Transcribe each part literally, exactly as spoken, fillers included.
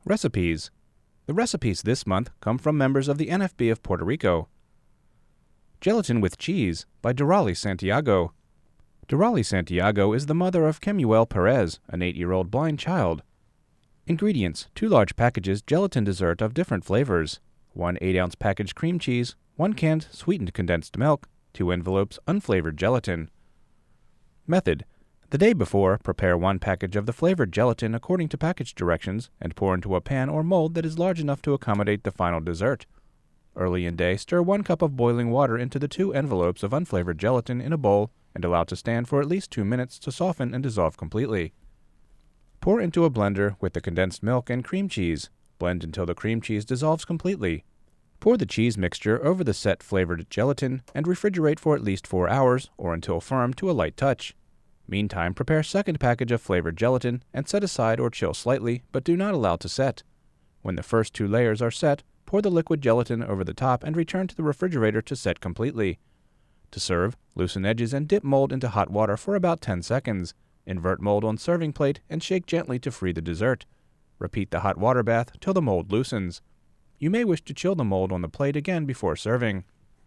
Recipes. The recipes this month come from members of the N F B of Puerto Rico. Gelatin with Cheese by Dorali Santiago. Dorali Santiago is the mother of Kemuel Perez, an eight-year-old blind child. Ingredients: two large packages gelatin dessert of different flavors, one eight-ounce package cream cheese, one canned sweetened condensed milk, two envelopes unflavored gelatin. Method: the day before, prepare one package of the flavored gelatin according to package directions and pour into a pan or mold that is large enough to accommodate the final dessert. Early in day, stir one cup of boiling water into the two envelopes of unflavored gelatin in a bowl and allow to stand for at least two minutes to soften and dissolve completely. Pour into a blender with the condensed milk and cream cheese. Blend until the cream cheese dissolves completely. Pour the cheese mixture over the set flavored gelatin and refrigerate for at least four hours or until firm to a light touch. Meantime, prepare second package of flavored gelatin and set aside or chill slightly, but do not allow to set. When the first two layers are set, pour the liquid gelatin over the top and return to the refrigerator to set completely. To serve, loosen edges and dip mold into hot water for about ten seconds. Invert mold on serving plate and shake gently to free the dessert. Repeat the hot water bath till the mold loosens. You may wish to chill the mold on the plate again before serving.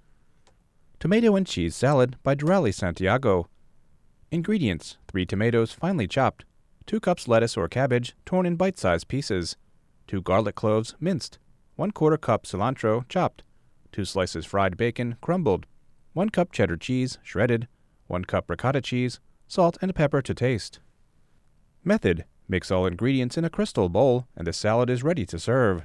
Tomato and Cheese Salad by Dorali Santiago. Ingredients: three tomatoes finely chopped, two cups lettuce or cabbage torn in bite-sized pieces, two garlic cloves minced, one quarter cup cilantro chopped, two slices fried bacon crumbled, one cup cheddar cheese shredded, one cup ricotta cheese, salt and pepper to taste. Method: mix all ingredients in a crystal bowl and the salad is ready to serve.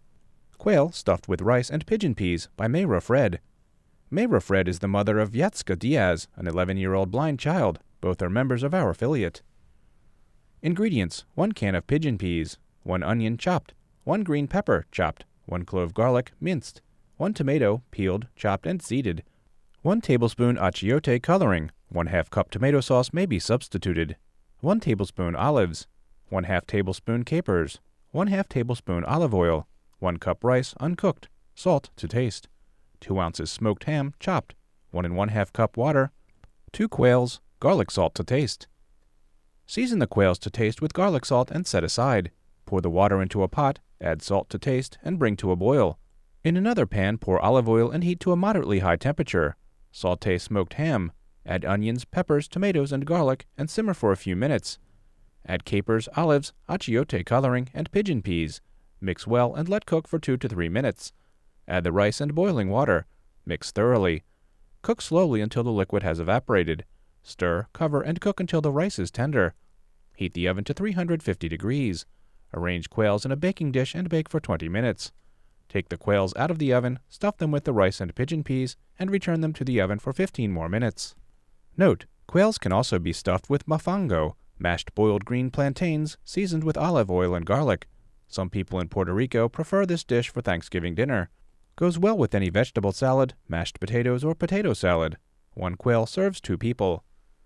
Quail Stuffed with Rice and Pigeon Peas by Mayra Fred. Mayra Fred is the mother of Yatska Diaz, an eleven-year-old blind child. Both are members of our affiliate. Ingredients: one can of pigeon peas, one onion chopped, one green pepper chopped, one clove garlic minced, one tomato peeled, chopped and seeded, one tablespoon achiote coloring, one half cup tomato sauce may be substituted, one tablespoon olives, one half tablespoon capers, one half tablespoon olive oil, one cup rice uncooked, salt to taste, two ounces smoked ham chopped, one and one half cup water, two quails, garlic salt to taste. Season the quails to taste with garlic salt and set aside. Pour the water into a pot, add salt to taste, and bring to a boil. In another pan, pour olive oil and heat to a moderately high temperature. Sauté smoked ham. Add onions, peppers, tomatoes, and garlic, and simmer for a few minutes. Add capers, olives, achiote coloring, and pigeon peas. Mix well and let cook for two to three minutes. Add the rice and boiling water. Mix thoroughly. Cook slowly until the liquid has evaporated. Stir, cover, and cook until the rice is tender. Heat the oven to three hundred fifty degrees. Arrange quails in a baking dish and bake for twenty minutes. Take the quails out of the oven, stuff them with the rice and pigeon peas, and return them to the oven for fifteen more minutes. Note: quails can also be stuffed with mofongo, mashed boiled green plantains seasoned with olive oil and garlic. Some people in Puerto Rico prefer this dish for Thanksgiving dinner. Goes well with any vegetable salad, mashed potatoes, or potato salad. One quail serves two people.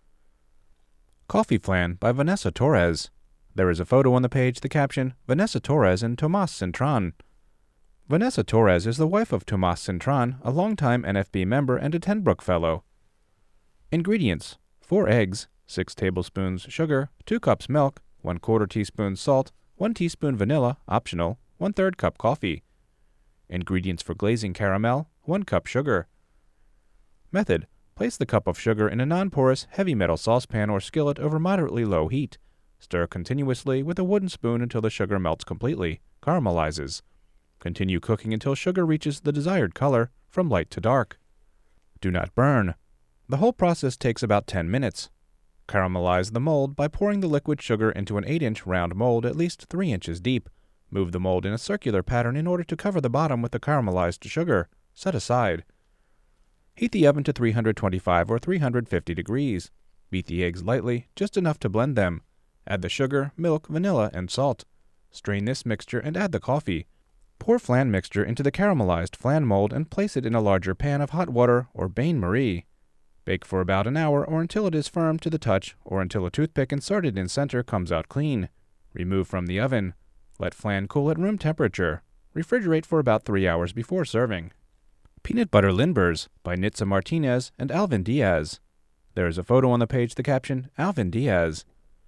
Coffee Flan by Vanessa Torres. There is a photo on the page, the caption, Vanessa Torres and Tomas Cintran. Vanessa Torres is the wife of Tomas Cintran, a longtime N F B member and a Tenbrook Fellow. Ingredients: four eggs, six tablespoons sugar, two cups milk, one quarter teaspoon salt, one teaspoon vanilla, optional, one third cup coffee. Ingredients for glazing caramel, one cup sugar. Method: place the cup of sugar in a non-porous heavy metal saucepan or skillet over moderately low heat. Stir continuously with a wooden spoon until the sugar melts completely, caramelizes. Continue cooking until sugar reaches the desired color, from light to dark. Do not burn. The whole process takes about ten minutes. Caramelize the mold by pouring the liquid sugar into an eight inch round mold at least three inches deep. Move the mold in a circular pattern in order to cover the bottom with the caramelized sugar. Set aside. Heat the oven to three hundred twenty-five or three hundred fifty degrees. Beat the eggs lightly, just enough to blend them. Add the sugar, milk, vanilla, and salt. Strain this mixture and add the coffee. Pour flan mixture into the caramelized flan mold and place it in a larger pan of hot water or bain-marie. Bake for about an hour or until it is firm to the touch or until a toothpick inserted in center comes out clean. Remove from the oven. Let flan cool at room temperature. Refrigerate for about three hours before serving. Peanut Butter Lindber's by Nitza Martinez and Alvin Diaz. There is a photo on the page, the caption, Alvin Diaz.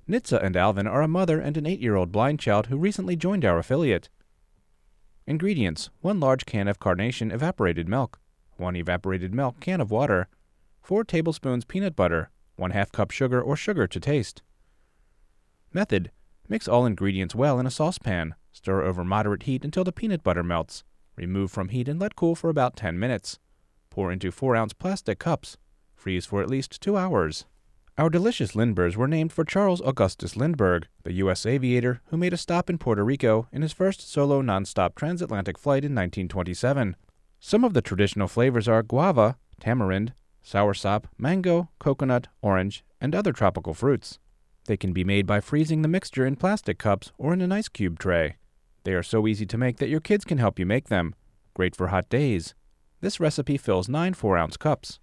Nitsa and Alvin are a mother and an eight-year-old blind child who recently joined our affiliate. Ingredients: one large can of carnation evaporated milk, one evaporated milk can of water, four tablespoons peanut butter, one half cup sugar or sugar to taste. Method: mix all ingredients well in a saucepan. Stir over moderate heat until the peanut butter melts. Remove from heat and let cool for about ten minutes. Pour into four ounce plastic cups. Freeze for at least two hours. Our delicious Lindberghs were named for Charles Augustus Lindbergh, the U S aviator who made a stop in Puerto Rico in his first solo non-stop transatlantic flight in nineteen twenty-seven. Some of the traditional flavors are guava, tamarind, soursop, mango, coconut, orange, and other tropical fruits. They can be made by freezing the mixture in plastic cups or in an ice cube tray. They are so easy to make that your kids can help you make them. Great for hot days. This recipe fills nine four ounce cups.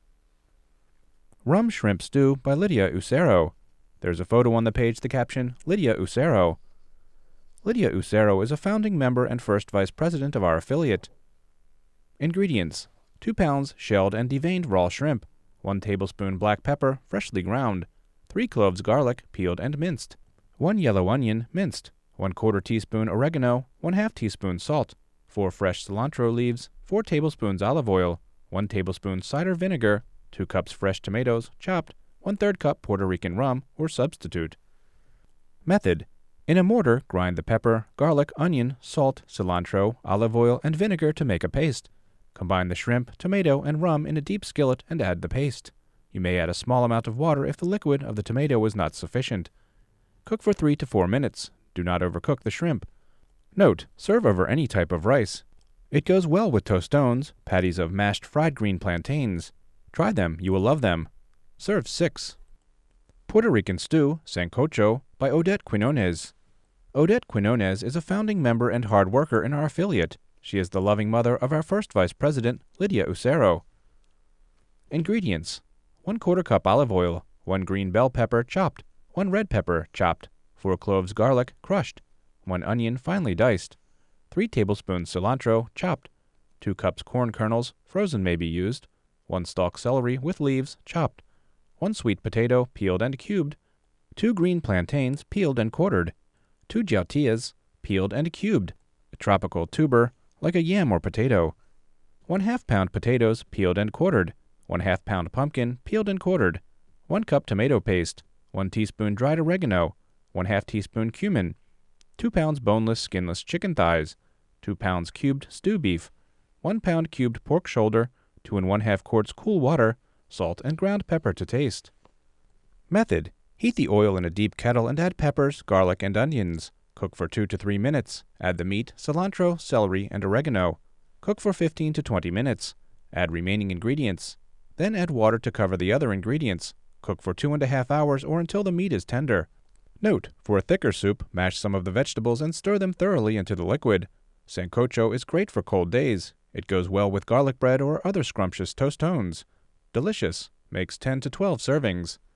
Rum Shrimp Stew by Lydia Ucero. There's a photo on the page, the caption, Lydia Ucero. Lydia Ucero is a founding member and first vice president of our affiliate. Ingredients: two pounds shelled and deveined raw shrimp, one tablespoon black pepper, freshly ground, three cloves garlic, peeled and minced, one yellow onion, minced, one quarter teaspoon oregano, one half teaspoon salt, four fresh cilantro leaves, four tablespoons olive oil, one tablespoon cider vinegar, two cups fresh tomatoes, chopped, one third cup Puerto Rican rum or substitute. Method: in a mortar, grind the pepper, garlic, onion, salt, cilantro, olive oil, and vinegar to make a paste. Combine the shrimp, tomato, and rum in a deep skillet and add the paste. You may add a small amount of water if the liquid of the tomato is not sufficient. Cook for three to four minutes. Do not overcook the shrimp. Note: serve over any type of rice. It goes well with tostones, patties of mashed fried green plantains. Try them, you will love them. Serve six. Puerto Rican Stew, Sancocho, by Odette Quinones. Odette Quinones is a founding member and hard worker in our affiliate. She is the loving mother of our first vice president, Lydia Ucero. Ingredients: one quarter cup olive oil, one green bell pepper chopped, one red pepper chopped, four cloves garlic crushed, one onion finely diced, three tablespoons cilantro chopped, two cups corn kernels, frozen may be used, one stalk celery with leaves chopped, one sweet potato peeled and cubed, two green plantains peeled and quartered, two jautillas peeled and cubed, a tropical tuber like a yam or potato, one half pound potatoes peeled and quartered, one half pound pumpkin peeled and quartered, one cup tomato paste, one teaspoon dried oregano, one half teaspoon cumin, two pounds boneless skinless chicken thighs, two pounds cubed stew beef, one pound cubed pork shoulder, two and one half quarts cool water, salt and ground pepper to taste. Method: heat the oil in a deep kettle and add peppers, garlic, and onions. Cook for two to three minutes. Add the meat, cilantro, celery, and oregano. Cook for fifteen to twenty minutes. Add remaining ingredients. Then add water to cover the other ingredients. Cook for two and a half hours or until the meat is tender. Note: for a thicker soup, mash some of the vegetables and stir them thoroughly into the liquid. Sancocho is great for cold days. It goes well with garlic bread or other scrumptious tostones. Delicious. Makes ten to twelve servings.